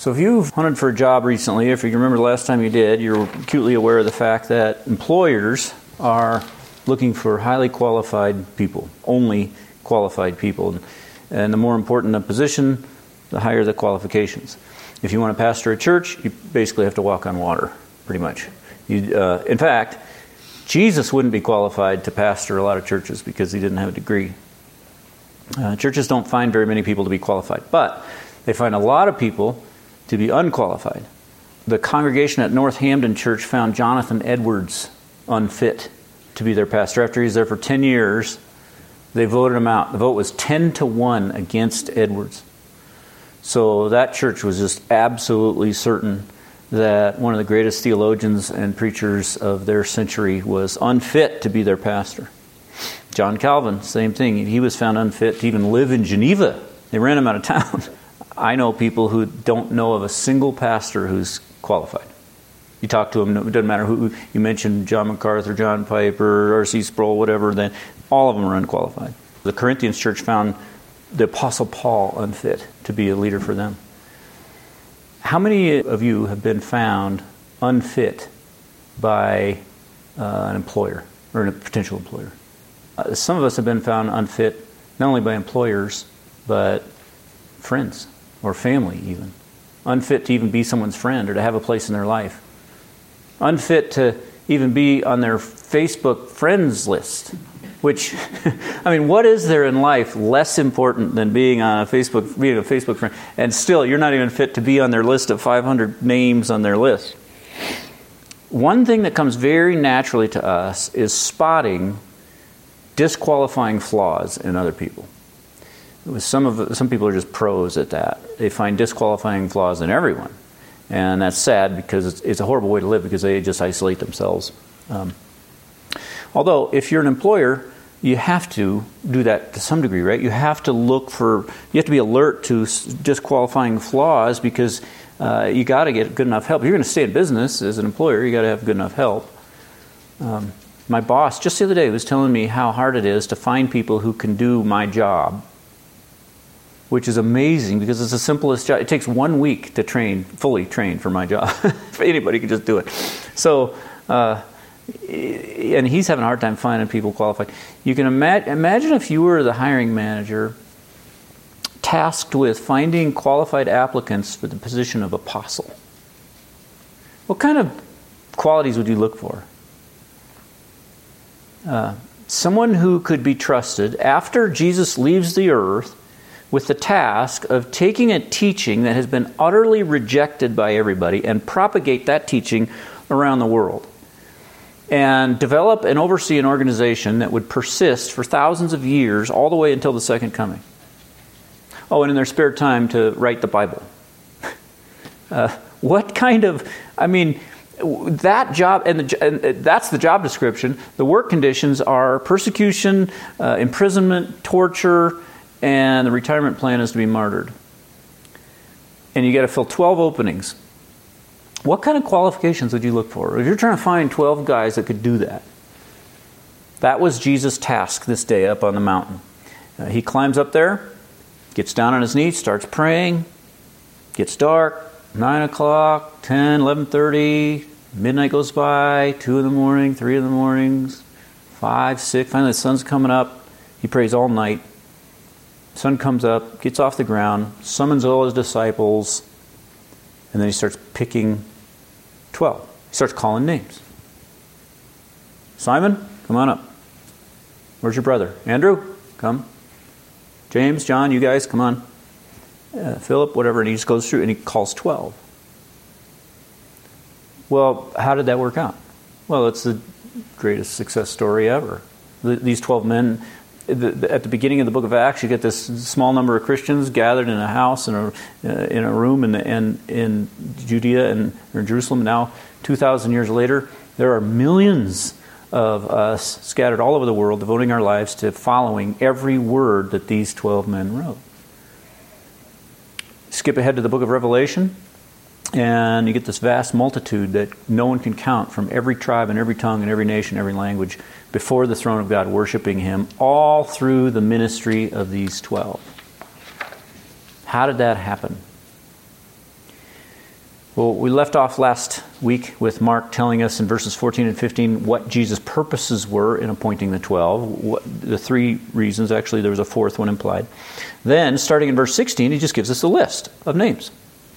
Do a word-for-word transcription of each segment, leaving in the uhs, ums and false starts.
So if you've hunted for a job recently, if you remember the last time you did, you're acutely aware of the fact that employers are looking for highly qualified people, only qualified people. And the more important the position, the higher the qualifications. If you want to pastor a church, you basically have to walk on water, pretty much. You, uh, in fact, Jesus wouldn't be qualified to pastor a lot of churches because he didn't have a degree. Uh, churches don't find very many people to be qualified, but they find a lot of people to be unqualified. The congregation at North Hampden Church found Jonathan Edwards unfit to be their pastor. After he was there for ten years, they voted him out. The vote was ten to one against Edwards. So that church was just absolutely certain that one of the greatest theologians and preachers of their century was unfit to be their pastor. John Calvin, same thing. He was found unfit to even live in Geneva. They ran him out of town. I know people who don't know of a single pastor who's qualified. You talk to them, it doesn't matter who, you mentioned John MacArthur, John Piper, R C Sproul, whatever, then all of them are unqualified. The Corinthians church found the Apostle Paul unfit to be a leader for them. How many of you have been found unfit by uh, an employer or a potential employer? Uh, some of us have been found unfit not only by employers, but friends or family even. Unfit to even be someone's friend or to have a place in their life. Unfit to even be on their Facebook friends list. Which, I mean, what is there in life less important than being on a Facebook, being a Facebook friend? And still, you're not even fit to be on their list of five hundred names on their list. One thing that comes very naturally to us is spotting disqualifying flaws in other people. Some of some people are just pros at that. They find disqualifying flaws in everyone, and that's sad because it's, it's a horrible way to live because they just isolate themselves. Um, although, if you're an employer, you have to do that to some degree, right? You have to look for, you have to be alert to disqualifying flaws because uh, you got to get good enough help. If you're going to stay in business as an employer, you got to have good enough help. Um, my boss just the other day was telling me how hard it is to find people who can do my job, which is amazing because it's the simplest job. It takes one week to train, fully train for my job. Anybody can just do it. So, uh, and he's having a hard time finding people qualified. You can ima- imagine if you were the hiring manager tasked with finding qualified applicants for the position of apostle. What kind of qualities would you look for? Uh, someone who could be trusted after Jesus leaves the earth with the task of taking a teaching that has been utterly rejected by everybody and propagate that teaching around the world. And develop and oversee an organization that would persist for thousands of years, all the way until the second coming. Oh, and in their spare time to write the Bible. Uh, what kind of, I mean, that job, and, the, and that's the job description. The work conditions are persecution, uh, imprisonment, torture, and the retirement plan is to be martyred. And you got to fill twelve openings. What kind of qualifications would you look for? If you're trying to find twelve guys that could do that. That was Jesus' task this day up on the mountain. Uh, he climbs up there, gets down on his knees, starts praying, gets dark, nine o'clock, ten, eleven thirty, midnight goes by, two in the morning, three in the mornings, five, six, finally the sun's coming up. He prays all night. Sun comes up, gets off the ground, summons all his disciples, and then he starts picking twelve. He starts calling names. Simon, come on up. Where's your brother? Andrew, come. James, John, you guys, come on. Uh, Philip, whatever, and he just goes through and he calls twelve. Well, how did that work out? Well, it's the greatest success story ever. The, these twelve men, the, the, at the beginning of the book of Acts, you get this small number of Christians gathered in a house, in a, uh, in a room in, in, in Judea and or in Jerusalem. Now, two thousand years later, there are millions of us scattered all over the world devoting our lives to following every word that these twelve men wrote. Skip ahead to the book of Revelation, and you get this vast multitude that no one can count from every tribe and every tongue and every nation, every language, before the throne of God, worshiping Him, all through the ministry of these twelve. How did that happen? Well, we left off last week with Mark telling us in verses fourteen and fifteen what Jesus' purposes were in appointing the twelve. What, the three reasons, actually there was a fourth one implied. Then, starting in verse sixteen, he just gives us a list of names.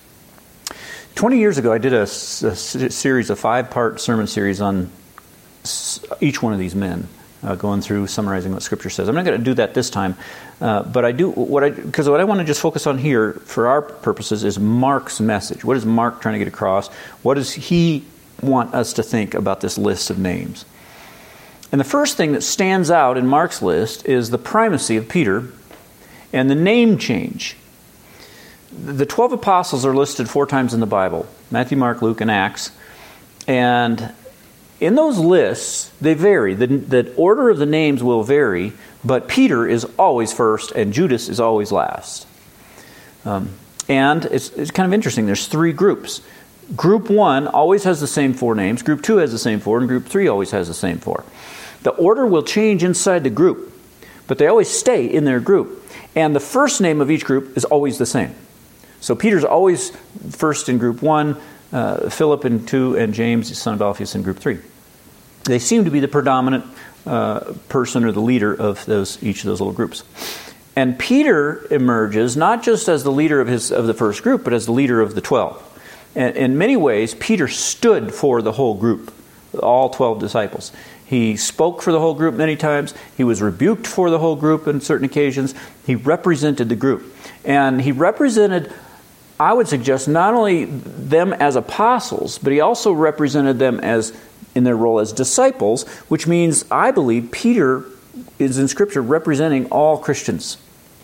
Twenty years ago, I did a, a series, a five-part sermon series on each one of these men, uh, going through summarizing what Scripture says. I'm not going to do that this time, uh, but I do what I because what I want to just focus on here for our purposes is Mark's message. What is Mark trying to get across? What does he want us to think about this list of names? And the first thing that stands out in Mark's list is the primacy of Peter and the name change. The twelve apostles are listed four times in the Bible: Matthew, Mark, Luke, and Acts. And in those lists, they vary. The, the order of the names will vary, but Peter is always first and Judas is always last. Um, and it's, it's kind of interesting. There's three groups. Group one always has the same four names. Group two has the same four, and group three always has the same four. The order will change inside the group, but they always stay in their group. And the first name of each group is always the same. So Peter's always first in group one, uh, Philip in two, and James, the son of Alphaeus, in group three. They seem to be the predominant uh, person or the leader of those each of those little groups. And Peter emerges not just as the leader of his of the first group, but as the leader of the twelve. And in many ways, Peter stood for the whole group, all twelve disciples. He spoke for the whole group many times. He was rebuked for the whole group on certain occasions. He represented the group. And he represented, I would suggest, not only them as apostles, but he also represented them as in their role as disciples, which means, I believe, Peter is in Scripture representing all Christians.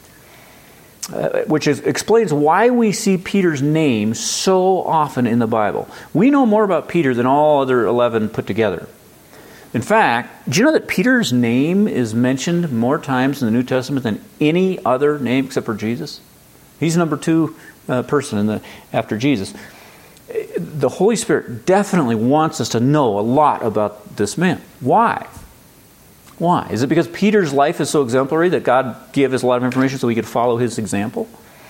Uh, which is, explains why we see Peter's name so often in the Bible. We know more about Peter than all other eleven put together. In fact, do you know that Peter's name is mentioned more times in the New Testament than any other name except for Jesus? He's number two uh, person in the after Jesus. The Holy Spirit definitely wants us to know a lot about this man. Why? Why? Is it because Peter's life is so exemplary that God gave us a lot of information so we could follow his example?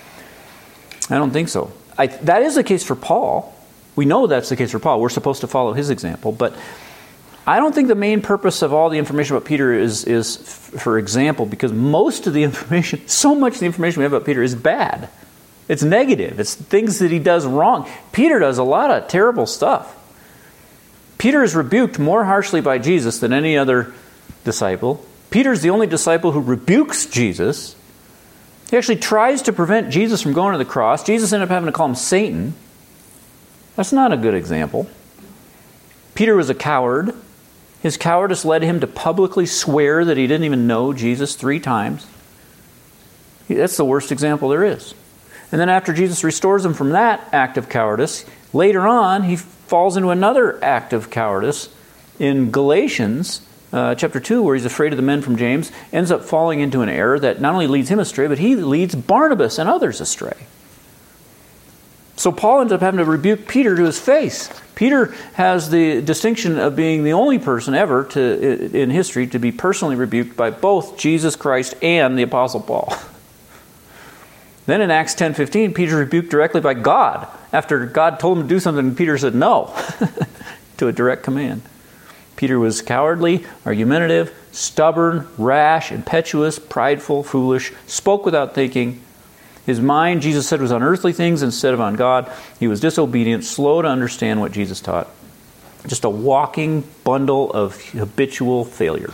I don't think so. I, that is the case for Paul. We know that's the case for Paul. We're supposed to follow his example. But I don't think the main purpose of all the information about Peter is, is f- for example, because most of the information, so much of the information we have about Peter is bad. It's negative. It's things that he does wrong. Peter does a lot of terrible stuff. Peter is rebuked more harshly by Jesus than any other disciple. Peter's the only disciple who rebukes Jesus. He actually tries to prevent Jesus from going to the cross. Jesus ended up having to call him Satan. That's not a good example. Peter was a coward. His cowardice led him to publicly swear that he didn't even know Jesus three times. That's the worst example there is. And then after Jesus restores him from that act of cowardice, later on he falls into another act of cowardice in Galatians uh, chapter two, where he's afraid of the men from James, ends up falling into an error that not only leads him astray, but he leads Barnabas and others astray. So Paul ends up having to rebuke Peter to his face. Peter has the distinction of being the only person ever to in history to be personally rebuked by both Jesus Christ and the Apostle Paul. Then in Acts ten fifteen, Peter's rebuked directly by God. After God told him to do something, Peter said no to a direct command. Peter was cowardly, argumentative, stubborn, rash, impetuous, prideful, foolish, spoke without thinking. His mind, Jesus said, was on earthly things instead of on God. He was disobedient, slow to understand what Jesus taught. Just a walking bundle of habitual failure.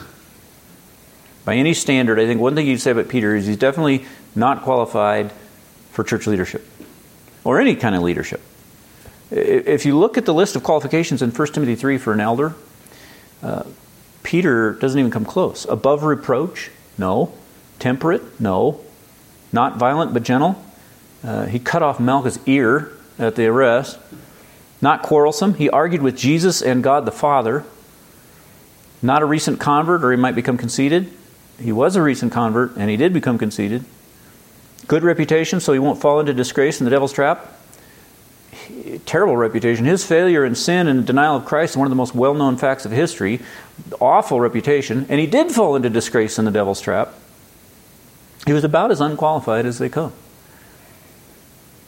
By any standard, I think one thing you'd say about Peter is he's definitely not qualified for church leadership or any kind of leadership. If you look at the list of qualifications in First Timothy three for an elder, uh, Peter doesn't even come close. Above reproach? No. Temperate? No. Not violent but gentle? Uh, he cut off Malchus' ear at the arrest. Not quarrelsome? He argued with Jesus and God the Father. Not a recent convert, or he might become conceited. He was a recent convert, and he did become conceited. Good reputation, so he won't fall into disgrace in the devil's trap. Terrible reputation. His failure in sin and denial of Christ is one of the most well-known facts of history. Awful reputation. And he did fall into disgrace in the devil's trap. He was about as unqualified as they come.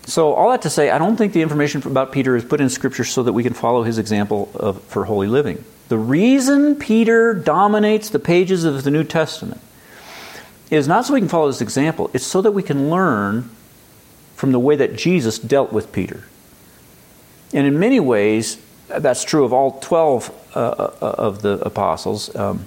So all that to say, I don't think the information about Peter is put in Scripture so that we can follow his example of, for holy living. The reason Peter dominates the pages of the New Testament is not so we can follow his example. It's so that we can learn from the way that Jesus dealt with Peter. And in many ways, that's true of all twelve uh, of the apostles. Um,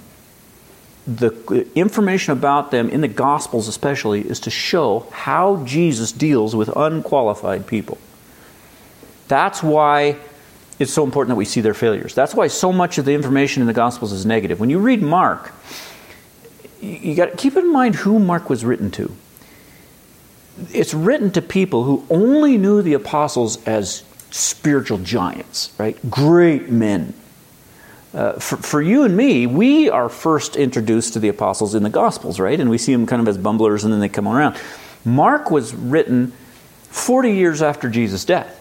the information about them in the Gospels especially is to show how Jesus deals with unqualified people. That's why it's so important that we see their failures. That's why so much of the information in the Gospels is negative. When you read Mark, you got to keep in mind who Mark was written to. It's written to people who only knew the apostles as spiritual giants, right? Great men. Uh, for, for you and me, we are first introduced to the apostles in the Gospels, right? And we see them kind of as bumblers and then they come around. Mark was written forty years after Jesus' death.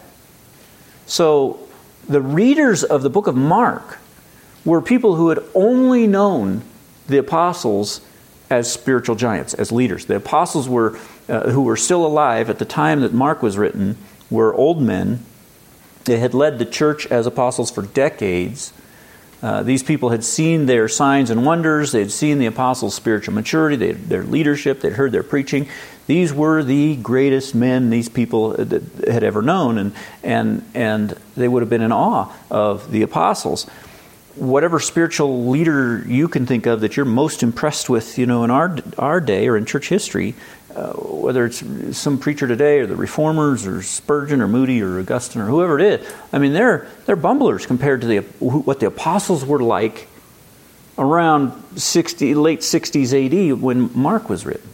So the readers of the book of Mark were people who had only known the apostles as spiritual giants, as leaders. The apostles were uh, who were still alive at the time that Mark was written were old men. They had led the church as apostles for decades. Uh, these people had seen their signs and wonders. They had seen the apostles' spiritual maturity, they had their leadership, they'd heard their preaching. These were the greatest men these people had ever known, and and and they would have been in awe of the apostles. Whatever spiritual leader you can think of that you're most impressed with, you know, in our our day or in church history, uh, whether it's some preacher today or the Reformers or Spurgeon or Moody or Augustine or whoever it is, I mean, they're they're bumblers compared to the what the apostles were like around sixty late sixties A D when Mark was written.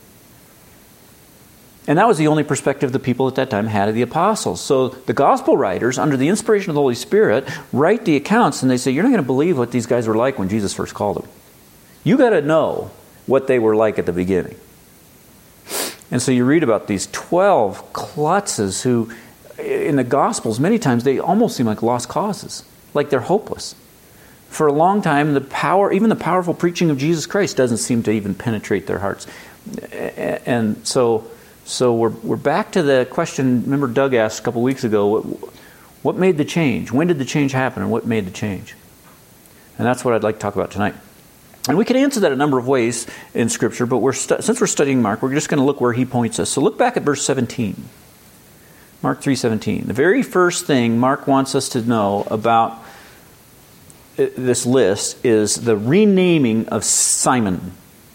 And that was the only perspective the people at that time had of the apostles. So the gospel writers, under the inspiration of the Holy Spirit, write the accounts and they say, you're not going to believe what these guys were like when Jesus first called them. You got to know what they were like at the beginning. And so you read about these twelve klutzes who, in the Gospels, many times they almost seem like lost causes, like they're hopeless. For a long time, the power, even the powerful preaching of Jesus Christ doesn't seem to even penetrate their hearts. And so... So we're we're back to the question, remember Doug asked a couple weeks ago, what, what made the change? When did the change happen and what made the change? And that's what I'd like to talk about tonight. And we can answer that a number of ways in Scripture, but we're stu- since we're studying Mark, we're just going to look where he points us. So look back at verse seventeen. Mark three seventeen. The very first thing Mark wants us to know about this list is the renaming of Simon.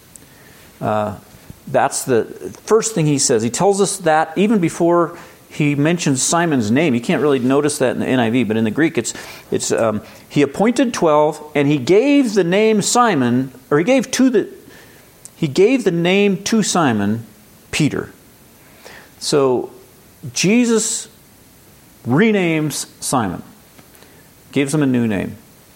Uh That's the first thing he says. He tells us that even before he mentions Simon's name. You can't really notice that in the N I V, but in the Greek it's it's um, he appointed twelve and he gave the name Simon, or he gave to the he gave the name to Simon Peter. So Jesus renames Simon, gives him a new name.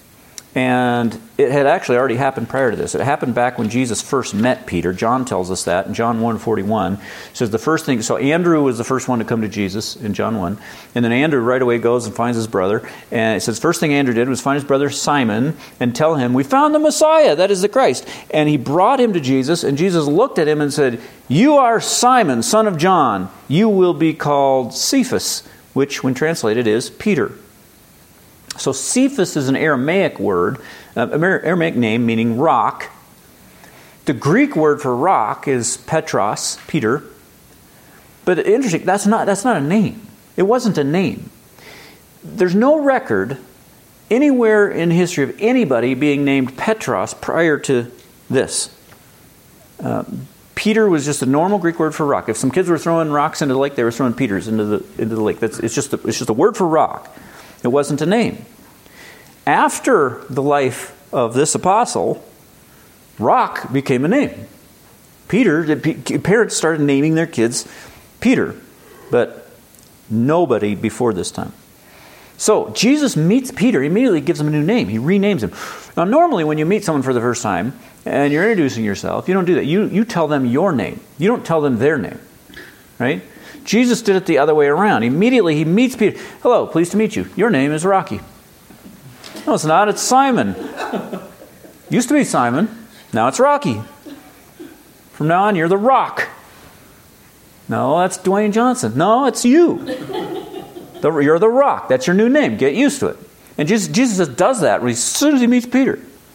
And it had actually already happened prior to this. It happened back when Jesus first met Peter. John tells us that in John one forty-one. It says the first thing, so Andrew was the first one to come to Jesus in John one. And then Andrew right away goes and finds his brother. And it says first thing Andrew did was find his brother Simon and tell him, we found the Messiah, that is the Christ. And he brought him to Jesus, and Jesus looked at him and said, you are Simon, son of John. You will be called Cephas, which when translated is Peter. So Cephas is an Aramaic word, uh, Aramaic name meaning rock. The Greek word for rock is Petros, Peter. But interesting, that's not that's not a name. It wasn't a name. There's no record anywhere in history of anybody being named Petros prior to this. Uh, Peter was just a normal Greek word for rock. If some kids were throwing rocks into the lake, they were throwing Peters into the into the lake. That's it's just a, it's just a word for rock. It wasn't a name. After the life of this apostle, rock became a name. Peter, the parents started naming their kids Peter, but nobody before this time. So Jesus meets Peter, immediately gives him a new name. He renames him. Now normally when you meet someone for the first time and you're introducing yourself, you don't do that. You, you tell them your name. You don't tell them their name, right? Jesus did it the other way around. Immediately he meets Peter. Hello, pleased to meet you. Your name is Rocky. No, it's not. It's Simon. Used to be Simon. Now it's Rocky. From now on, you're the Rock. No, that's Dwayne Johnson. No, it's you. The, you're the Rock. That's your new name. Get used to it. And Jesus, Jesus does that as soon as he meets Peter.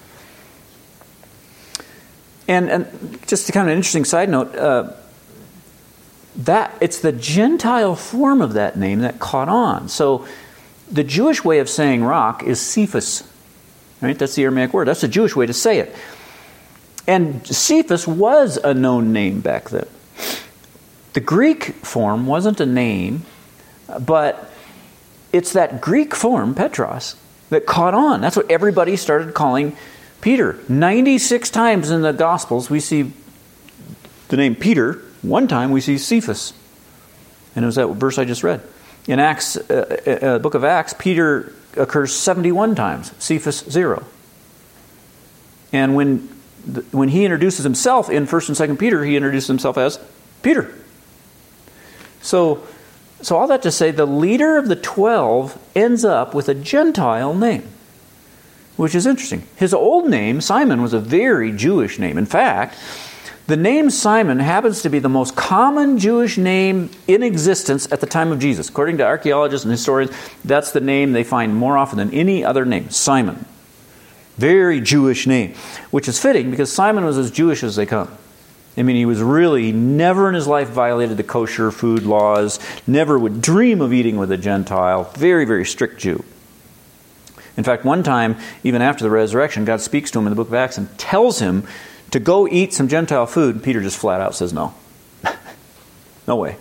And, and just a kind of an interesting side note, uh, that it's the Gentile form of that name that caught on. So the Jewish way of saying rock is Cephas. Right? That's the Aramaic word. That's the Jewish way to say it. And Cephas was a known name back then. The Greek form wasn't a name, but it's that Greek form, Petros, that caught on. That's what everybody started calling Peter. ninety-six times in the Gospels we see the name Peter. One time we see Cephas. And it was that verse I just read. In Acts, uh, uh, book of Acts, Peter occurs seventy-one times. Cephas, zero. And when when he introduces himself in First and Second Peter, he introduces himself as Peter. So, so all that to say, the leader of the twelve ends up with a Gentile name, which is interesting. His old name, Simon, was a very Jewish name. In fact, the name Simon happens to be the most common Jewish name in existence at the time of Jesus. According to archaeologists and historians, that's the name they find more often than any other name, Simon. Very Jewish name, which is fitting because Simon was as Jewish as they come. I mean, he was really, never in his life violated the kosher food laws, never would dream of eating with a Gentile, very, very strict Jew. In fact, one time, even after the resurrection, God speaks to him in the book of Acts and tells him to go eat some Gentile food. Peter just flat out says no. No way.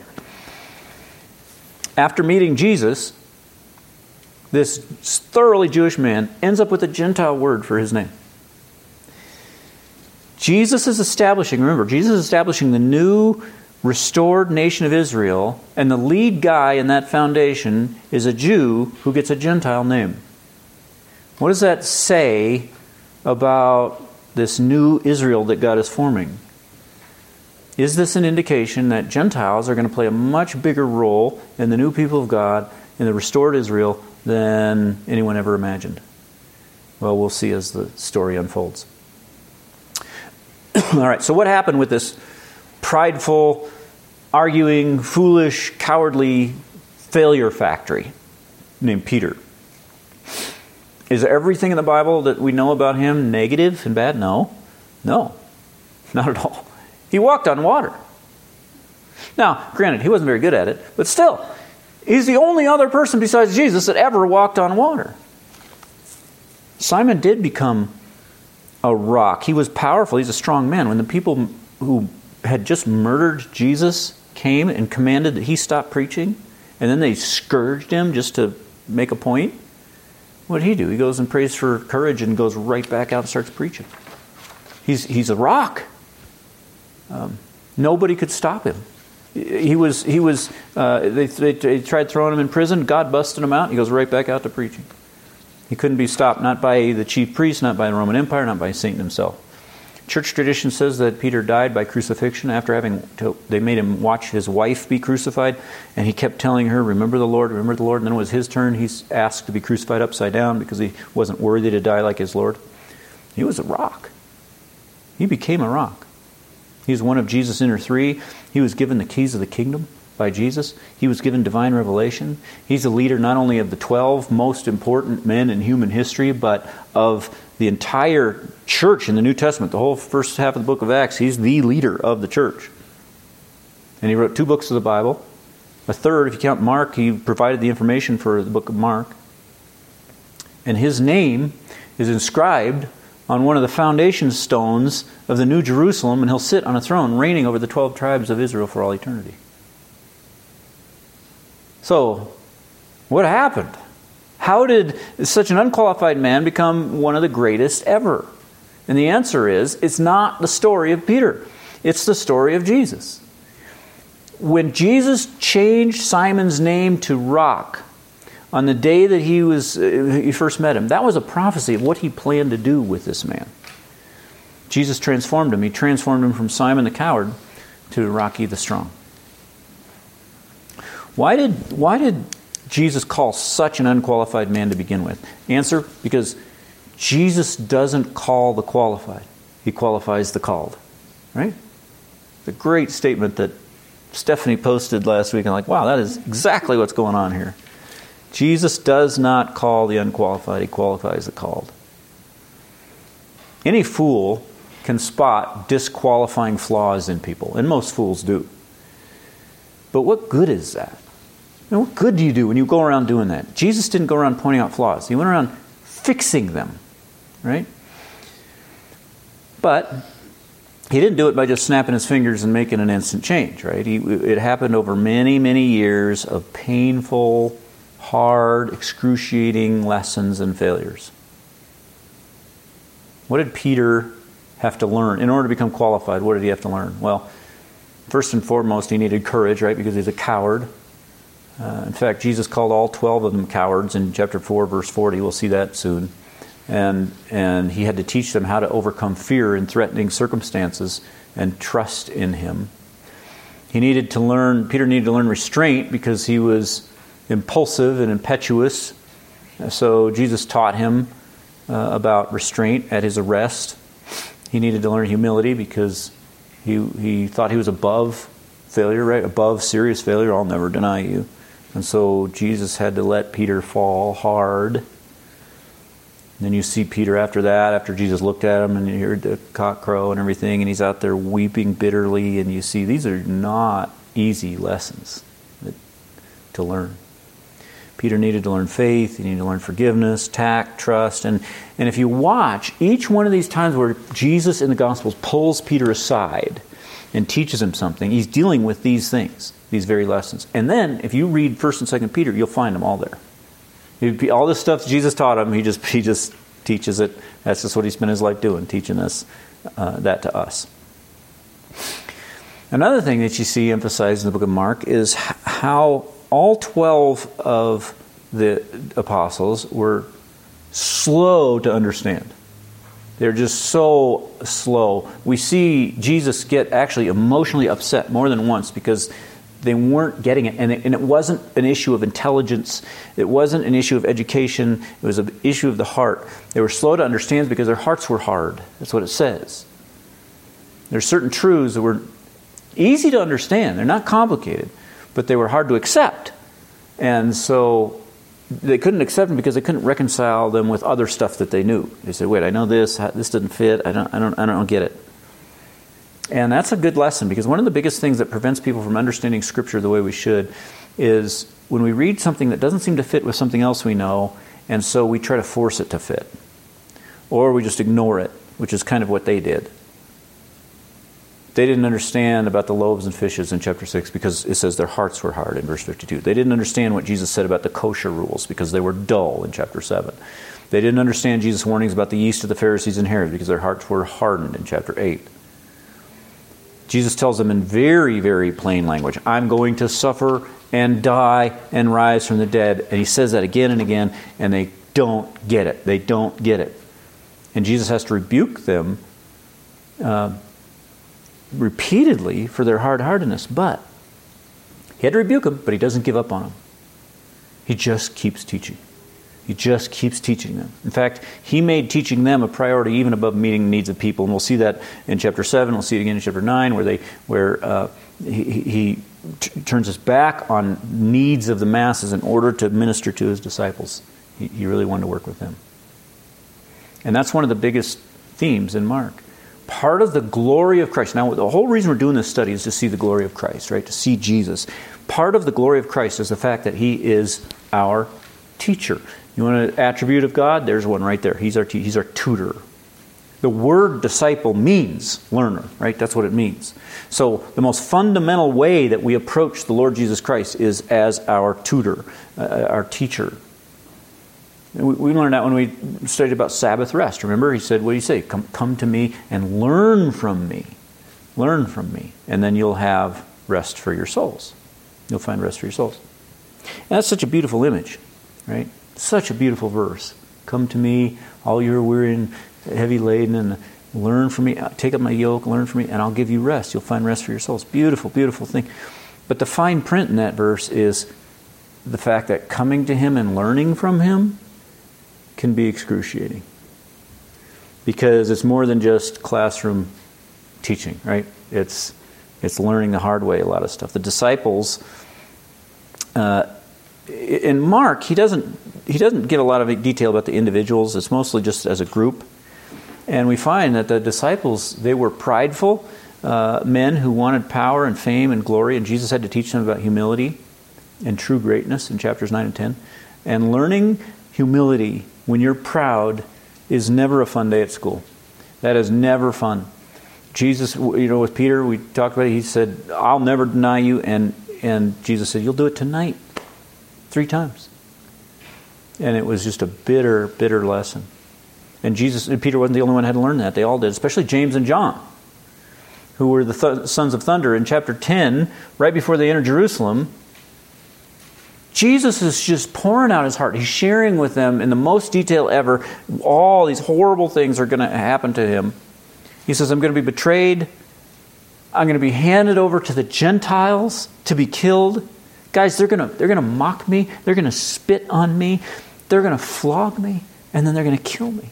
After meeting Jesus, this thoroughly Jewish man ends up with a Gentile word for his name. Jesus is establishing, remember, Jesus is establishing the new restored nation of Israel, and the lead guy in that foundation is a Jew who gets a Gentile name. What does that say about this new Israel that God is forming? Is this an indication that Gentiles are going to play a much bigger role in the new people of God, in the restored Israel, than anyone ever imagined? Well, we'll see as the story unfolds. All right, so what happened with this prideful, arguing, foolish, cowardly failure factory named Peter? Is everything in the Bible that we know about him negative and bad? No. No. Not at all. He walked on water. Now, granted, he wasn't very good at it, but still, he's the only other person besides Jesus that ever walked on water. Simon did become a rock. He was powerful. He's a strong man. When the people who had just murdered Jesus came and commanded that he stop preaching, and then they scourged him just to make a point, what did he do? He goes and prays for courage and goes right back out and starts preaching. He's he's a rock. Um, nobody could stop him. He was he was. Uh, they, they they tried throwing him in prison. God busted him out. He goes right back out to preaching. He couldn't be stopped, not by the chief priest, not by the Roman Empire, not by Satan himself. Church tradition says that Peter died by crucifixion after having to, they made him watch his wife be crucified, and he kept telling her, "Remember the Lord, remember the Lord." And then it was his turn. He's asked to be crucified upside down because he wasn't worthy to die like his Lord. He was a rock. He became a rock. He was one of Jesus' inner three. He was given the keys of the kingdom by Jesus. He was given divine revelation. He's the leader not only of the twelve most important men in human history, but of the entire church in the New Testament, the whole first half of the book of Acts. He's the leader of the church. And he wrote two books of the Bible. A third, if you count Mark, he provided the information for the book of Mark. And his name is inscribed on one of the foundation stones of the New Jerusalem, and he'll sit on a throne reigning over the twelve tribes of Israel for all eternity. So, what happened? How did such an unqualified man become one of the greatest ever? And the answer is, it's not the story of Peter. It's the story of Jesus. When Jesus changed Simon's name to Rock on the day that he was he first met him, that was a prophecy of what he planned to do with this man. Jesus transformed him. He transformed him from Simon the coward to Rocky the strong. Why did why did Jesus call such an unqualified man to begin with? Answer, because Jesus doesn't call the qualified. He qualifies the called. Right? It's a great statement that Stephanie posted last week, and I'm like, wow, that is exactly what's going on here. Jesus does not call the unqualified, he qualifies the called. Any fool can spot disqualifying flaws in people, and most fools do. But what good is that? You know, what good do you do when you go around doing that? Jesus didn't go around pointing out flaws. He went around fixing them, right? But he didn't do it by just snapping his fingers and making an instant change, right? He, it happened over many, many years of painful, hard, excruciating lessons and failures. What did Peter have to learn? In order to become qualified, what did he have to learn? Well, first and foremost, he needed courage, right? Because he's a coward. Uh, in fact, Jesus called all twelve of them cowards in chapter four, verse forty. We'll see that soon. And and he had to teach them how to overcome fear in threatening circumstances and trust in him. He needed to learn, Peter needed to learn restraint because he was impulsive and impetuous. So Jesus taught him uh, about restraint at his arrest. He needed to learn humility because he he thought he was above failure, right? Above serious failure. I'll never deny you. And so Jesus had to let Peter fall hard. And then you see Peter after that, after Jesus looked at him and you heard the cock crow and everything, and he's out there weeping bitterly, and you see these are not easy lessons to learn. Peter needed to learn faith, he needed to learn forgiveness, tact, trust, and, and if you watch, each one of these times where Jesus in the Gospels pulls Peter aside and teaches him something, he's dealing with these things, these very lessons. And then, if you read First and Second Peter, you'll find them all there. He, all this stuff Jesus taught him, he just he just teaches it. That's just what he spent his life doing, teaching us uh, that to us. Another thing that you see emphasized in the book of Mark is how all twelve of the apostles were slow to understand. They're just so slow. We see Jesus get actually emotionally upset more than once because they weren't getting it. And it, and it wasn't an issue of intelligence. It wasn't an issue of education. It was an issue of the heart. They were slow to understand because their hearts were hard. That's what it says. There's certain truths that were easy to understand. They're not complicated, but they were hard to accept. And so they couldn't accept them because they couldn't reconcile them with other stuff that they knew. They said, "Wait, I know this. This doesn't fit. I don't. I don't. I don't get it." And that's a good lesson, because one of the biggest things that prevents people from understanding Scripture the way we should is when we read something that doesn't seem to fit with something else we know, and so we try to force it to fit, or we just ignore it, which is kind of what they did. They didn't understand about the loaves and fishes in chapter six because it says their hearts were hard in verse fifty-two. They didn't understand what Jesus said about the kosher rules because they were dull in chapter seven. They didn't understand Jesus' warnings about the yeast of the Pharisees and Herod because their hearts were hardened in chapter eight. Jesus tells them in very, very plain language, I'm going to suffer and die and rise from the dead. And he says that again and again, and they don't get it. They don't get it. And Jesus has to rebuke them uh, repeatedly for their hard-heartedness. But he had to rebuke them, but he doesn't give up on them. He just keeps teaching. He just keeps teaching them. In fact, he made teaching them a priority even above meeting the needs of people. And we'll see that in chapter seven. We'll see it again in chapter nine, where they, where uh, he, he t- turns his back on needs of the masses in order to minister to his disciples. He, he really wanted to work with them. And that's one of the biggest themes in Mark. Part of the glory of Christ. Now, the whole reason we're doing this study is to see the glory of Christ, right? To see Jesus. Part of the glory of Christ is the fact that he is our teacher. You want an attribute of God? There's one right there. He's our te- he's our tutor. The word disciple means learner, right? That's what it means. So the most fundamental way that we approach the Lord Jesus Christ is as our tutor, uh, our teacher. And we, we learned that when we studied about Sabbath rest. Remember, he said, what do you say? Come, come to me and learn from me. Learn from me. And then you'll have rest for your souls. You'll find rest for your souls. And that's such a beautiful image, right? Such a beautiful verse. Come to me, all you are weary and heavy laden, and learn from me. Take up my yoke, learn from me, and I'll give you rest. You'll find rest for your souls. Beautiful, beautiful thing. But the fine print in that verse is the fact that coming to him and learning from him can be excruciating. Because it's more than just classroom teaching, right? It's It's learning the hard way, a lot of stuff. The disciples, uh, in Mark, he doesn't he doesn't get a lot of detail about the individuals. It's mostly just as a group. And we find that the disciples, they were prideful uh, men who wanted power and fame and glory, and Jesus had to teach them about humility and true greatness in chapters nine and ten. And learning humility when you're proud is never a fun day at school. That is never fun. Jesus, you know, with Peter, we talked about it, he said, I'll never deny you, and, and Jesus said, you'll do it tonight. Three times. And it was just a bitter, bitter lesson. And Jesus, and Peter wasn't the only one who had to learn that. They all did, especially James and John, who were the th- sons of thunder. In chapter ten, right before they enter Jerusalem, Jesus is just pouring out his heart. He's sharing with them in the most detail ever. All these horrible things are going to happen to him. He says, I'm going to be betrayed. I'm going to be handed over to the Gentiles to be killed. Guys, they're going to they're going to mock me. They're going to spit on me. They're going to flog me. And then they're going to kill me.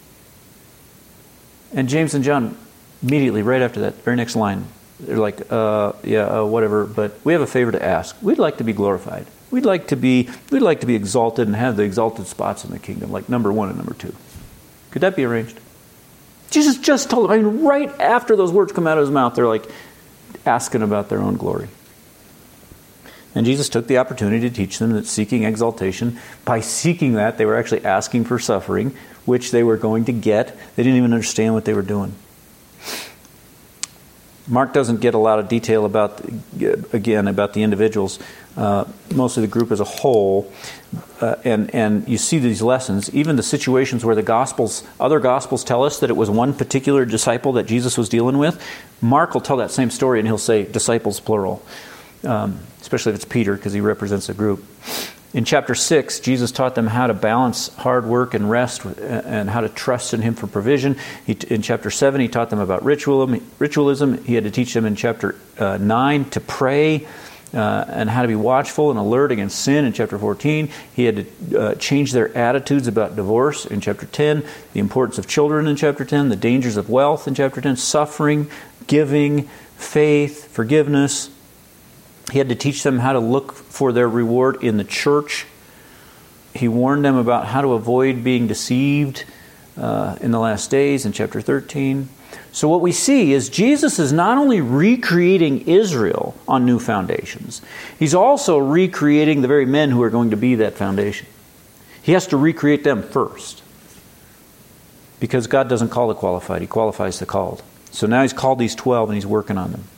And James and John, immediately right after that, very next line, they're like, uh, yeah, uh, whatever, but we have a favor to ask. We'd like to be glorified. We'd like to be we'd like to be exalted and have the exalted spots in the kingdom, like number one and number two. Could that be arranged? Jesus just told them, I mean, right after those words come out of his mouth, they're like asking about their own glory. And Jesus took the opportunity to teach them that seeking exaltation, by seeking that, they were actually asking for suffering, which they were going to get. They didn't even understand what they were doing. Mark doesn't get a lot of detail about, again, about the individuals, uh, mostly the group as a whole. Uh, and, and you see these lessons, even the situations where the Gospels, other Gospels tell us that it was one particular disciple that Jesus was dealing with. Mark will tell that same story and he'll say disciples plural, um, especially if it's Peter because he represents a group. In chapter six, Jesus taught them how to balance hard work and rest and how to trust in him for provision. He, in chapter seven, he taught them about ritualism. ritualism. He had to teach them in chapter uh, nine to pray uh, and how to be watchful and alert against sin in chapter fourteen. He had to uh, change their attitudes about divorce in chapter ten, the importance of children in chapter ten, the dangers of wealth in chapter ten, suffering, giving, faith, forgiveness. He had to teach them how to look for their reward in the church. He warned them about how to avoid being deceived uh, in the last days in chapter thirteen. So what we see is Jesus is not only recreating Israel on new foundations, he's also recreating the very men who are going to be that foundation. He has to recreate them first. Because God doesn't call the qualified, he qualifies the called. So now he's called these twelve and he's working on them.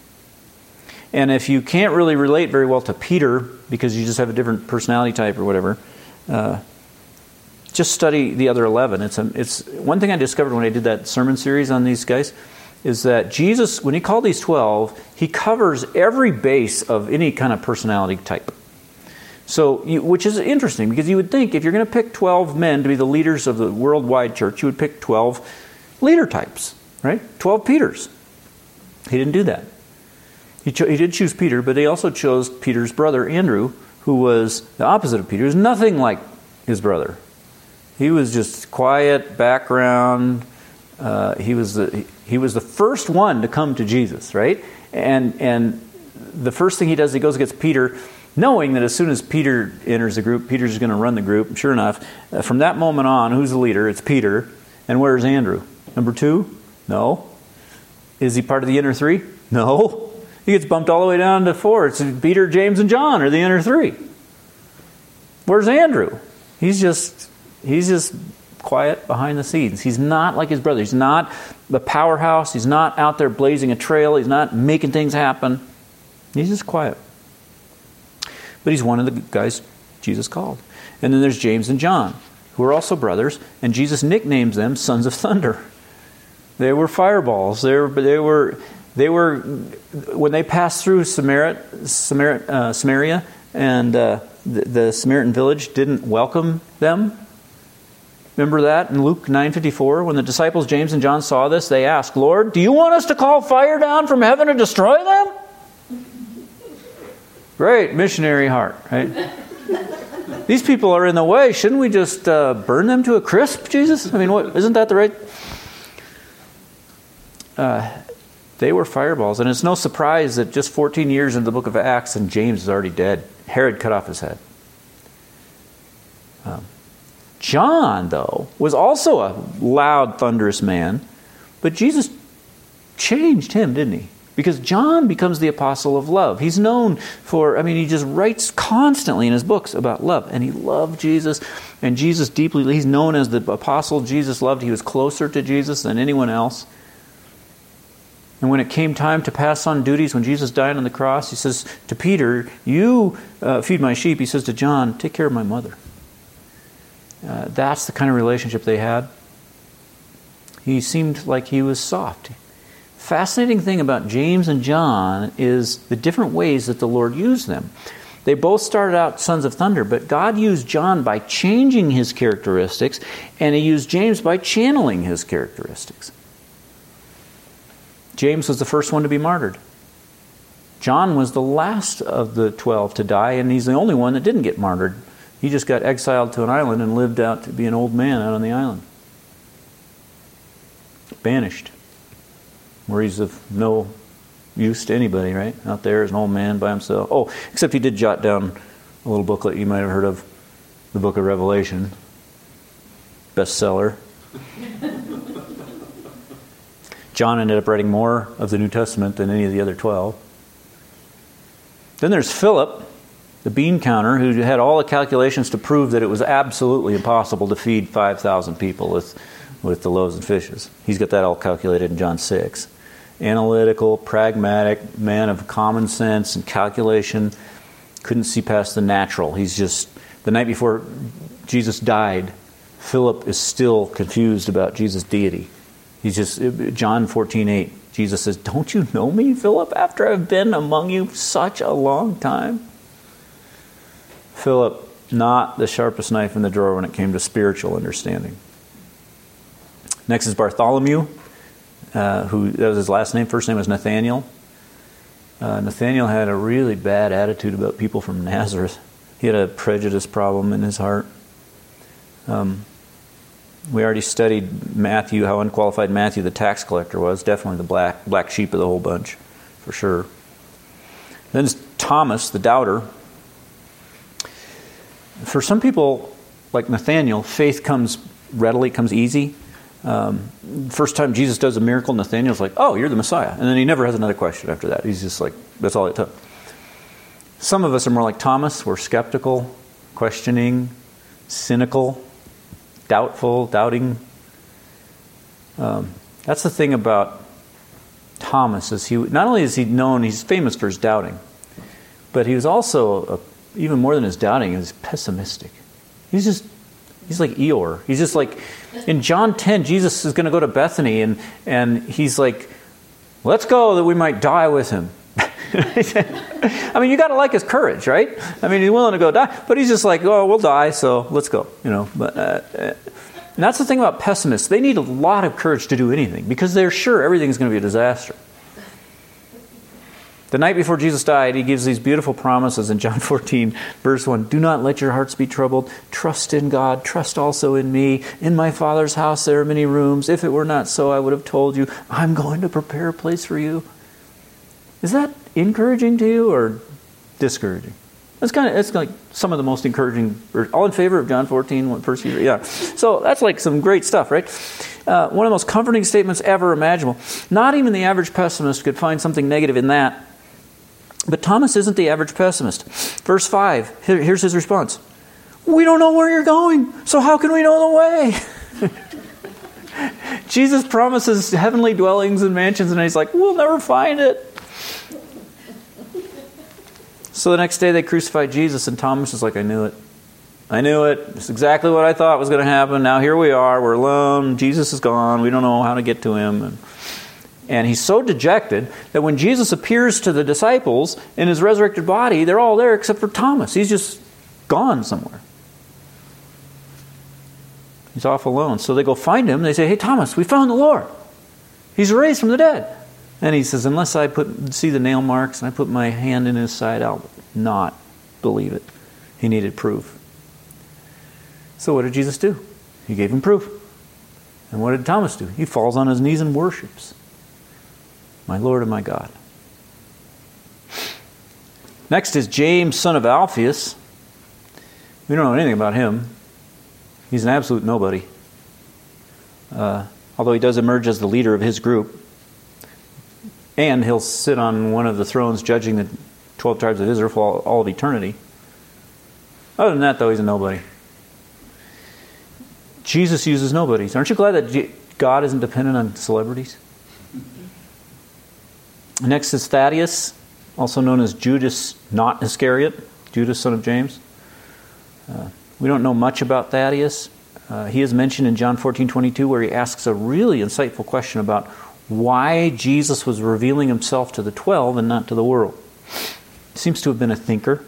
And if you can't really relate very well to Peter because you just have a different personality type or whatever, uh, just study the other eleven. It's a, it's one thing I discovered when I did that sermon series on these guys is that Jesus, when he called these twelve, he covers every base of any kind of personality type. So, you, which is interesting because you would think if you're going to pick twelve men to be the leaders of the worldwide church, you would pick twelve leader types, right? twelve Peters. He didn't do that. He, cho- he did choose Peter, but he also chose Peter's brother, Andrew, who was the opposite of Peter. He was nothing like his brother. He was just quiet, background. Uh, he was the he, he was the first one to come to Jesus, right? And and the first thing he does, he goes against Peter, knowing that as soon as Peter enters the group, Peter's going to run the group. Sure enough, uh, from that moment on, who's the leader? It's Peter. And where's Andrew? Number two? No. Is he part of the inner three? No. He gets bumped all the way down to four. It's Peter, James, and John are the inner three. Where's Andrew? He's just he's just quiet behind the scenes. He's not like his brother. He's not the powerhouse. He's not out there blazing a trail. He's not making things happen. He's just quiet. But he's one of the guys Jesus called. And then there's James and John, who are also brothers, and Jesus nicknames them sons of thunder. They were fireballs. They were they were They were, when they passed through Samaria, Samaria, uh, Samaria and uh, the, the Samaritan village didn't welcome them. Remember that in Luke nine fifty-four? When the disciples James and John saw this, they asked, Lord, do you want us to call fire down from heaven to destroy them? Great missionary heart, right? These people are in the way. Shouldn't we just uh, burn them to a crisp, Jesus? I mean, what, isn't that the right... Uh, They were fireballs. And it's no surprise that just fourteen years into the book of Acts and James is already dead. Herod cut off his head. Um, John, though, was also a loud, thunderous man. But Jesus changed him, didn't he? Because John becomes the apostle of love. He's known for, I mean, he just writes constantly in his books about love. And he loved Jesus. And Jesus deeply, he's known as the apostle Jesus loved. He was closer to Jesus than anyone else. And when it came time to pass on duties, when Jesus died on the cross, he says to Peter, you uh, feed my sheep. He says to John, take care of my mother. Uh, that's the kind of relationship they had. He seemed like he was soft. Fascinating thing about James and John is the different ways that the Lord used them. They both started out sons of thunder, but God used John by changing his characteristics, and he used James by channeling his characteristics. James was the first one to be martyred. John was the last of the twelve to die, and he's the only one that didn't get martyred. He just got exiled to an island and lived out to be an old man out on the island. Banished. Where he's of no use to anybody, right? Out there as an old man by himself. Oh, except he did jot down a little booklet you might have heard of, the book of Revelation. Bestseller. John ended up writing more of the New Testament than any of the other twelve. Then there's Philip, the bean counter, who had all the calculations to prove that it was absolutely impossible to feed five thousand people with, with the loaves and fishes. He's got that all calculated in John six. Analytical, pragmatic, man of common sense and calculation. Couldn't see past the natural. He's just, the night before Jesus died, Philip is still confused about Jesus' deity. He's just, John fourteen eight, Jesus says, don't you know me, Philip, after I've been among you such a long time? Philip, not the sharpest knife in the drawer when it came to spiritual understanding. Next is Bartholomew, uh, who, that was his last name. First name was Nathaniel. Uh, Nathaniel had a really bad attitude about people from Nazareth. He had a prejudice problem in his heart. Um, we already studied Matthew, how unqualified Matthew the tax collector was. Definitely the black black sheep of the whole bunch, for sure. Then there's Thomas, the doubter. For some people, like Nathaniel, faith comes readily, comes easy. Um, first time Jesus does a miracle, Nathaniel's like, oh, you're the Messiah. And then he never has another question after that. He's just like, that's all it took. Some of us are more like Thomas. We're skeptical, questioning, cynical, doubtful, doubting. Um, that's the thing about Thomas. Is he not only is he known, he's famous for his doubting, but he was also, a, even more than his doubting, he was pessimistic. He's just, he's like Eeyore. He's just like, in John ten, Jesus is going to go to Bethany, and, and he's like, let's go that we might die with him. I mean, you got to like his courage, right? I mean, he's willing to go die, but he's just like, oh, we'll die, so let's go. You know, but uh, and that's the thing about pessimists. They need a lot of courage to do anything because they're sure everything's going to be a disaster. The night before Jesus died, he gives these beautiful promises in John fourteen, verse one. Do not let your hearts be troubled. Trust in God. Trust also in me. In my Father's house there are many rooms. If it were not so, I would have told you. I'm going to prepare a place for you. Is that encouraging to you or discouraging? That's kind of, it's like some of the most encouraging. All in favor of John fourteen, first year? Yeah. So that's like some great stuff, right? Uh, one of the most comforting statements ever imaginable. Not even the average pessimist could find something negative in that. But Thomas isn't the average pessimist. Verse five, here, here's his response. We don't know where you're going, so how can we know the way? Jesus promises heavenly dwellings and mansions, and he's like, we'll never find it. So the next day they crucified Jesus, and Thomas is like, I knew it. I knew it. It's exactly what I thought was going to happen. Now here we are. We're alone. Jesus is gone. We don't know how to get to him. And, and he's so dejected that when Jesus appears to the disciples in his resurrected body, they're all there except for Thomas. He's just gone somewhere. He's off alone. So they go find him. They say, hey, Thomas, we found the Lord. He's raised from the dead. And he says, unless I put see the nail marks and I put my hand in his side, I'll not believe it. He needed proof. So what did Jesus do? He gave him proof. And what did Thomas do? He falls on his knees and worships. my Lord and my God. Next is James, son of Alphaeus. We don't know anything about him. He's an absolute nobody. Uh, although he does emerge as the leader of his group. And he'll sit on one of the thrones judging the twelve tribes of Israel for all, all of eternity. Other than that, though, he's a nobody. Jesus uses nobodies. Aren't you glad that God isn't dependent on celebrities? Next is Thaddeus, also known as Judas, not Iscariot, Judas, son of James. Uh, we don't know much about Thaddeus. Uh, he is mentioned in John fourteen twenty-two, where he asks a really insightful question about why Jesus was revealing himself to the twelve and not to the world. He seems to have been a thinker.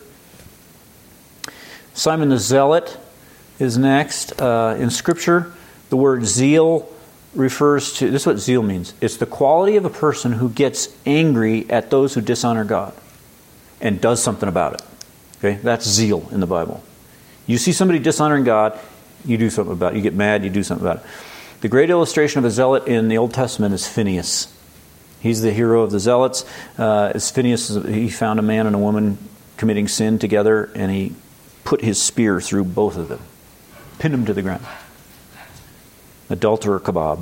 Simon the Zealot is next. Uh, in Scripture, the word zeal refers to, this is what zeal means. It's the quality of a person who gets angry at those who dishonor God and does something about it. Okay, that's zeal in the Bible. You see somebody dishonoring God, you do something about it. You get mad, you do something about it. The great illustration of a zealot in the Old Testament is Phinehas. He's the hero of the zealots. Uh, as Phinehas, he found a man and a woman committing sin together, and he put his spear through both of them, pinned them to the ground. Adulterer kebab.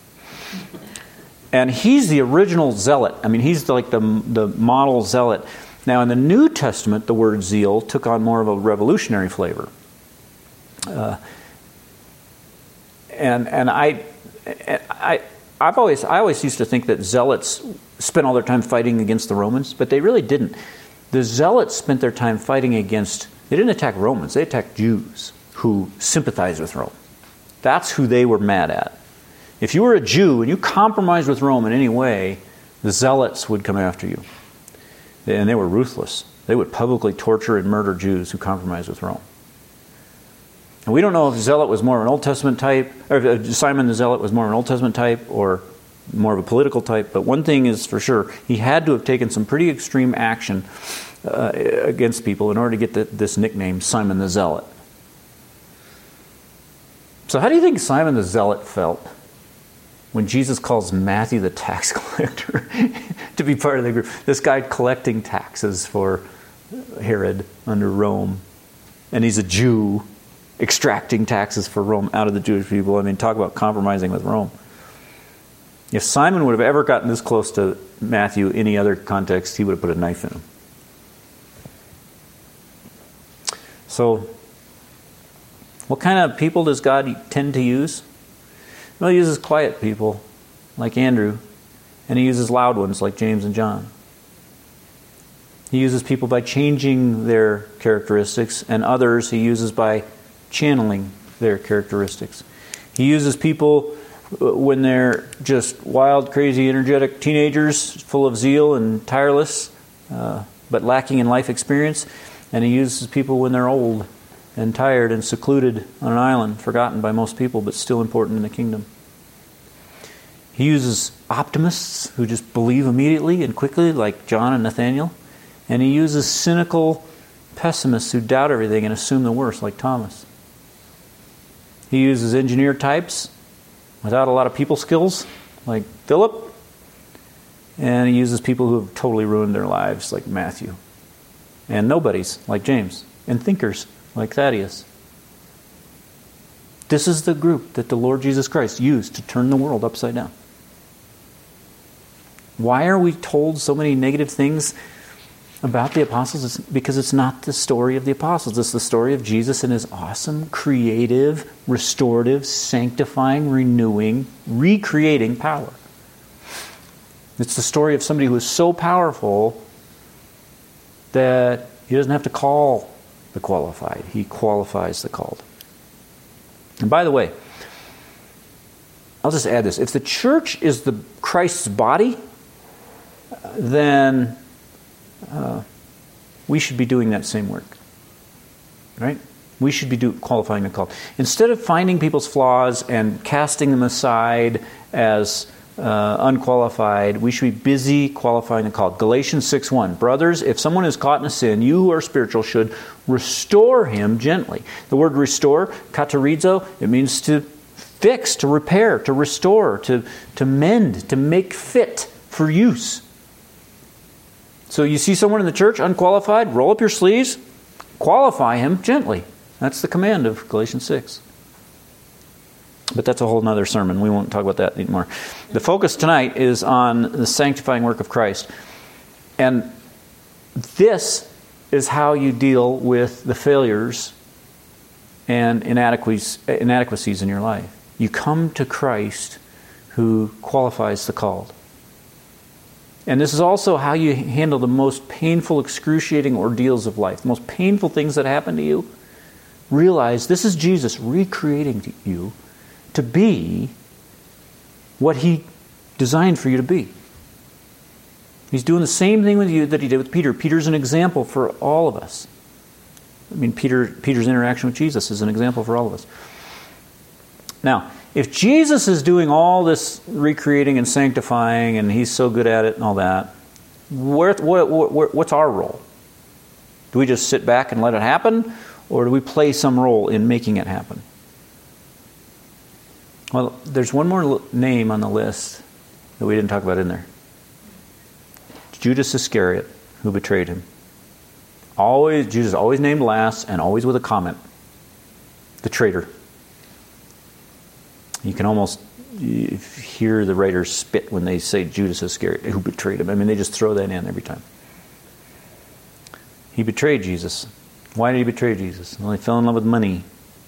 And he's the original zealot. I mean, he's like the, the model zealot. Now, in the New Testament, the word zeal took on more of a revolutionary flavor. Uh, and and I, I, I've always I always used to think that zealots spent all their time fighting against the Romans, but they really didn't. The zealots spent their time fighting against. They didn't attack Romans. They attacked Jews who sympathized with Rome. That's who they were mad at. If you were a Jew and you compromised with Rome in any way, the zealots would come after you. And they were ruthless. They would publicly torture and murder Jews who compromised with Rome. And we don't know if Zealot was more of an Old Testament type, or if Simon the Zealot was more of an Old Testament type or more of a political type. But one thing is for sure, he had to have taken some pretty extreme action uh, against people in order to get the, this nickname, Simon the Zealot. So how do you think Simon the Zealot felt when Jesus calls Matthew the tax collector to be part of the group? This guy collecting taxes for Herod under Rome. And he's a Jew extracting taxes for Rome out of the Jewish people. I mean, talk about compromising with Rome. If Simon would have ever gotten this close to Matthew in any other context, he would have put a knife in him. So, what kind of people does God tend to use? Well, he uses quiet people like Andrew, and he uses loud ones like James and John. He uses people by changing their characteristics, and others he uses by channeling their characteristics. He uses people when they're just wild, crazy, energetic teenagers, full of zeal and tireless, uh, but lacking in life experience. And he uses people when they're old and tired and secluded on an island, forgotten by most people, but still important in the kingdom. He uses optimists who just believe immediately and quickly, like John and Nathaniel. And he uses cynical pessimists who doubt everything and assume the worst, like Thomas. He uses engineer types without a lot of people skills, like Philip. And he uses people who have totally ruined their lives, like Matthew. And nobodies, like James. And thinkers, like Thaddeus. This is the group that the Lord Jesus Christ used to turn the world upside down. Why are we told so many negative things about the apostles? It's because it's not the story of the apostles. It's the story of Jesus and his awesome, creative, restorative, sanctifying, renewing, recreating power. It's the story of somebody who is so powerful that he doesn't have to call the qualified. He qualifies the called. And by the way, I'll just add this. If the church is the Christ's body, then uh, we should be doing that same work. Right? We should be do, qualifying the called. Instead of finding people's flaws and casting them aside as uh, unqualified, we should be busy qualifying the called. Galatians six one. Brothers, if someone is caught in a sin, you who are spiritual should restore him gently. The word restore, katerizo, it means to fix, to repair, to restore, to, to mend, to make fit for use. So you see someone in the church, unqualified, roll up your sleeves, qualify him gently. That's the command of Galatians six. But that's a whole other sermon. We won't talk about that anymore. The focus tonight is on the sanctifying work of Christ. And this is how you deal with the failures and inadequacies, inadequacies in your life. You come to Christ who qualifies the called. And this is also how you handle the most painful, excruciating ordeals of life. The most painful things that happen to you. Realize this is Jesus recreating you to be what He designed for you to be. He's doing the same thing with you that He did with Peter. Peter's an example for all of us. I mean, Peter Peter's interaction with Jesus is an example for all of us. Now, if Jesus is doing all this recreating and sanctifying, and He's so good at it and all that, where, what, what, what's our role? Do we just sit back and let it happen, or do we play some role in making it happen? Well, there's one more name on the list that we didn't talk about in there. Judas Iscariot, who betrayed Him. Always, Judas always named last, and always with a comment. The traitor. You can almost hear the writers spit when they say Judas Iscariot, who betrayed Him. I mean, they just throw that in every time. He betrayed Jesus. Why did he betray Jesus? Well, he fell in love with money.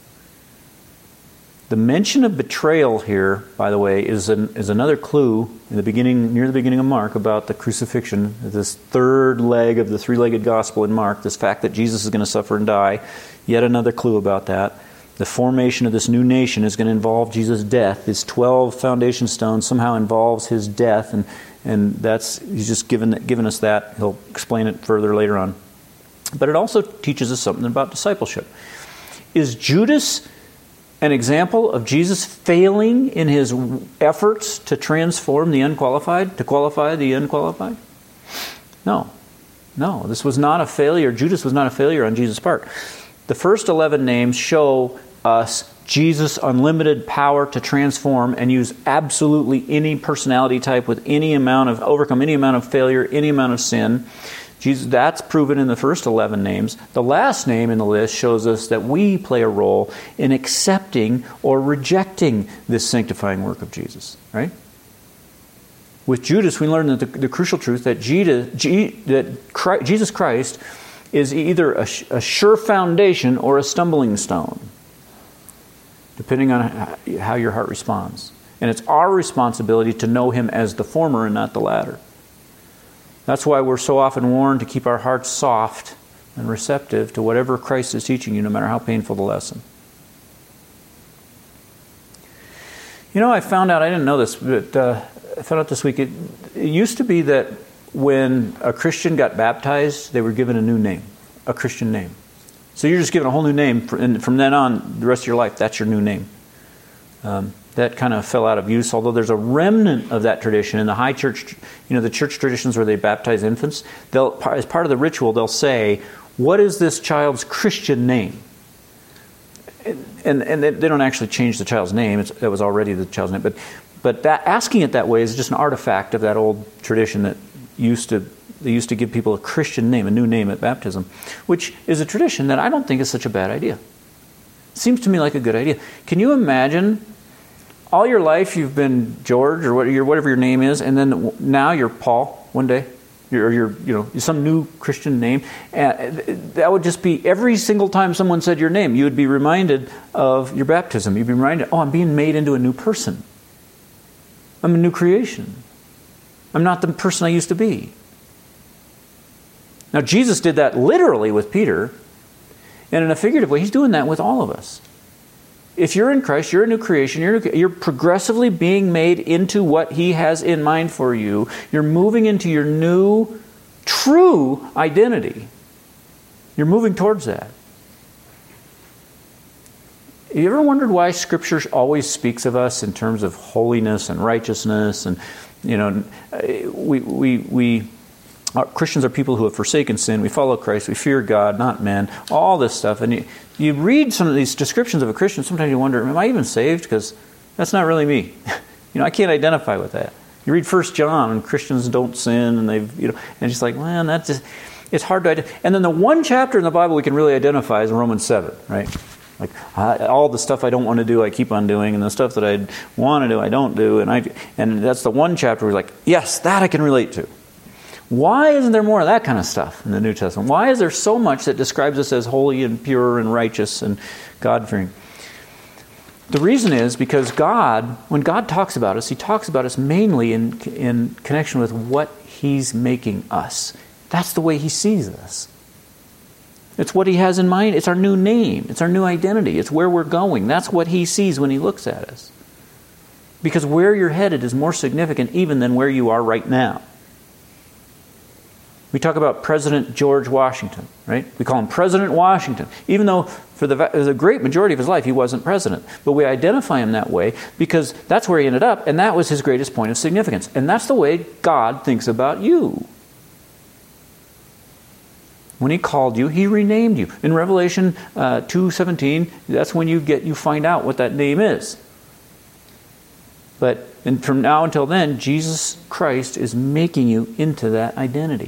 The mention of betrayal here, by the way, is an, is another clue in the beginning, near the beginning of Mark, about the crucifixion. This third leg of the three-legged gospel in Mark, this fact that Jesus is going to suffer and die. Yet another clue about that. The formation of this new nation is going to involve Jesus' death. His twelve foundation stones somehow involves His death, and and that's He's just given given us that. He'll explain it further later on. But it also teaches us something about discipleship. Is Judas an example of Jesus failing in his efforts to transform the unqualified, to qualify the unqualified? No. No, this was not a failure. Judas was not a failure on Jesus' part. The first eleven names show us Jesus' unlimited power to transform and use absolutely any personality type with any amount of, overcome any amount of failure, any amount of sin. Jesus, that's proven in the first eleven names. The last name in the list shows us that we play a role in accepting or rejecting this sanctifying work of Jesus, right? With Judas, we learn that the, the crucial truth that, Jesus, that Christ, Jesus Christ is either a, a sure foundation or a stumbling stone, depending on how your heart responds. And it's our responsibility to know Him as the former and not the latter. That's why we're so often warned to keep our hearts soft and receptive to whatever Christ is teaching you, no matter how painful the lesson. You know, I found out, I didn't know this, but uh, I found out this week, it, it used to be that when a Christian got baptized, they were given a new name, a Christian name. So you're just given a whole new name, and from then on, the rest of your life, that's your new name. Um, that kind of fell out of use, although there's a remnant of that tradition in the high church. You know, the church traditions where they baptize infants, they'll, as part of the ritual, they'll say, what is this child's Christian name? And, and they don't actually change the child's name. It's, it was already the child's name. But but that, asking it that way is just an artifact of that old tradition that used to they used to give people a Christian name, a new name at baptism, which is a tradition that I don't think is such a bad idea. Seems to me like a good idea. Can you imagine all your life you've been George or whatever your name is, and then now you're Paul one day? Or you're, you know, some new Christian name. And that would just be every single time someone said your name, you would be reminded of your baptism. You'd be reminded, oh, I'm being made into a new person. I'm a new creation. I'm not the person I used to be. Now, Jesus did that literally with Peter, and in a figurative way, He's doing that with all of us. If you're in Christ, you're a new creation. You're, new, you're progressively being made into what He has in mind for you. You're moving into your new, true identity. You're moving towards that. Have you ever wondered why Scripture always speaks of us in terms of holiness and righteousness? And, you know, we we we our Christians are people who have forsaken sin. We follow Christ. We fear God, not men. All this stuff, and you. You read some of these descriptions of a Christian, sometimes you wonder, am I even saved? Because that's not really me. You know, I can't identify with that. You read First John, and Christians don't sin, and they've, you know, and it's like, man, that's just, it's hard to identify. And then the one chapter in the Bible we can really identify is Romans seven, right? Like, I, all the stuff I don't want to do, I keep on doing, and the stuff that I want to do, I don't do, and I, and that's the one chapter where we're like, yes, that I can relate to. Why isn't there more of that kind of stuff in the New Testament? Why is there so much that describes us as holy and pure and righteous and God-fearing? The reason is because God, when God talks about us, He talks about us mainly in, in connection with what He's making us. That's the way He sees us. It's what He has in mind. It's our new name. It's our new identity. It's where we're going. That's what He sees when He looks at us. Because where you're headed is more significant even than where you are right now. We talk about President George Washington, right? We call him President Washington, even though for the, the great majority of his life he wasn't president. But we identify him that way because that's where he ended up, and that was his greatest point of significance. And that's the way God thinks about you. When He called you, He renamed you. In Revelation uh, two seventeen, that's when you get you find out what that name is. But and from now until then, Jesus Christ is making you into that identity.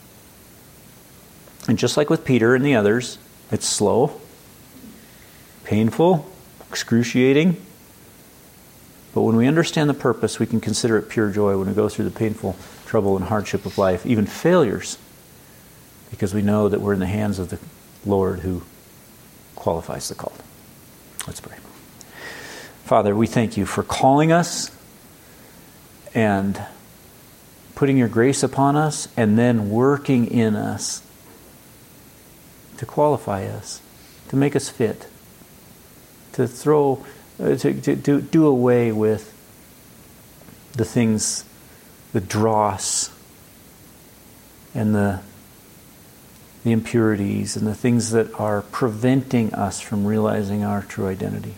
And just like with Peter and the others, it's slow, painful, excruciating. But when we understand the purpose, we can consider it pure joy when we go through the painful trouble and hardship of life, even failures, because we know that we're in the hands of the Lord who qualifies the called. Let's pray. Father, we thank You for calling us and putting Your grace upon us and then working in us to qualify us, to make us fit, to throw, uh, to, to, to do away with the things, the dross and the the impurities and the things that are preventing us from realizing our true identity.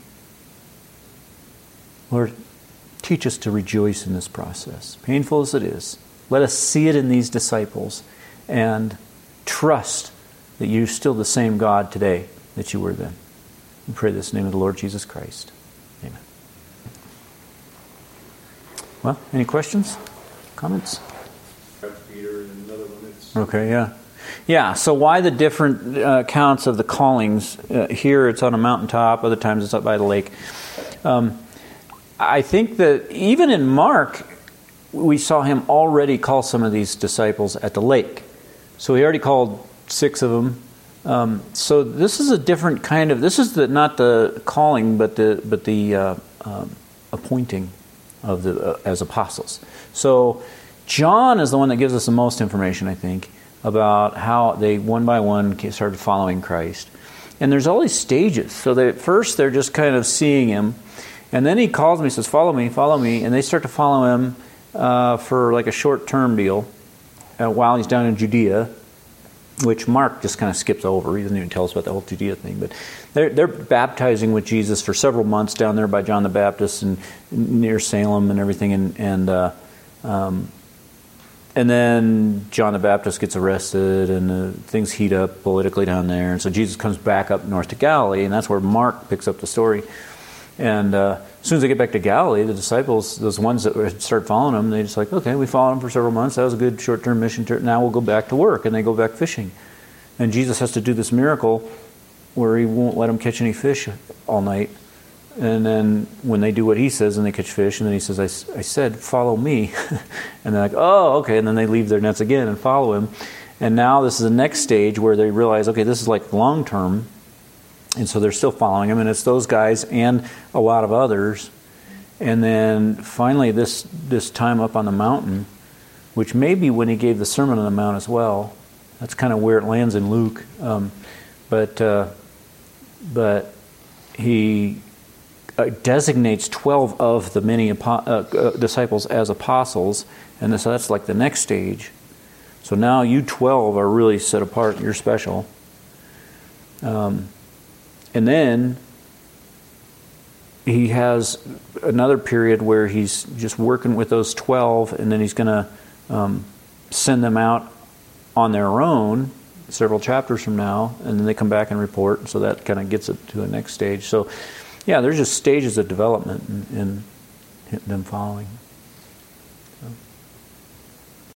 Lord, teach us to rejoice in this process, painful as it is. Let us see it in these disciples and trust that You're still the same God today that You were then. We pray this in the name of the Lord Jesus Christ. Amen. Well, any questions? Comments? Okay, yeah. Yeah, so why the different uh, accounts of the callings? Uh, here it's on a mountaintop, other times it's up by the lake. Um, I think that even in Mark, we saw Him already call some of these disciples at the lake. So He already called six of them. Um, so this is a different kind of, this is the, not the calling, but the but the uh, um, appointing of the uh, as apostles. So John is the one that gives us the most information, I think, about how they one by one started following Christ. And there's all these stages. So they, at first they're just kind of seeing Him, and then He calls them, He says, follow me, follow me, and they start to follow Him uh, for like a short-term deal uh, while He's down in Judea, which Mark just kind of skips over. He doesn't even tell us about the whole Judea thing. But they're, they're baptizing with Jesus for several months down there by John the Baptist and near Salem and everything. And and, uh, um, and then John the Baptist gets arrested and uh, things heat up politically down there. And so Jesus comes back up north to Galilee, and that's where Mark picks up the story. And uh, as soon as they get back to Galilee, the disciples, those ones that start following Him, they just like, okay, we followed Him for several months. That was a good short-term mission. Now we'll go back to work. And they go back fishing. And Jesus has to do this miracle where He won't let them catch any fish all night. And then when they do what He says and they catch fish, and then He says, I, I said, follow me. And they're like, oh, okay. And then they leave their nets again and follow Him. And now this is the next stage where they realize, okay, this is like long-term. And so they're still following Him, and it's those guys and a lot of others. And then finally this this time up on the mountain, which may be when He gave the Sermon on the Mount as well. That's kind of where it lands in Luke. Um, but uh, but He uh, designates twelve of the many apo- uh, uh, disciples as apostles, and so that's like the next stage. So now you twelve are really set apart. You're special. Um, and then He has another period where He's just working with those twelve, and then He's going to um, send them out on their own several chapters from now, and then they come back and report. So that kind of gets it to the next stage. So, yeah, there's just stages of development in, in them following.